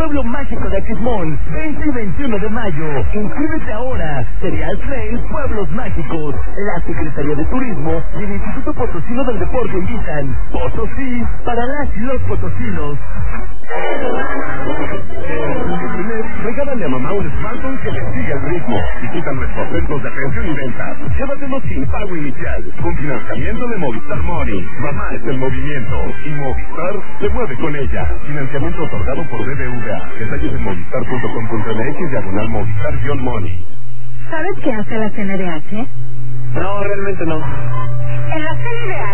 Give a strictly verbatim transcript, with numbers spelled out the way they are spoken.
Pueblo Mágico de Aquismón, veinte y veintiuno de mayo. Inscríbete ahora. Cereal Trail Pueblos Mágicos. La Secretaría de Turismo y el Instituto Potosino del Deporte invitan. Potosí para las y los potosinos. Regálale a mamá un smartphone que le siga el ritmo. Visita nuestros centros de atención y venta. Llévatelo sin pago inicial, con financiamiento de Movistar Money. Mamá es el movimiento y Movistar se mueve con ella. Financiamiento otorgado por B B V A. Detalles en movistar punto com punto m x diagonal Movistar-Money. ¿Sabes qué hace la C N D H? No, realmente no. En la C N D H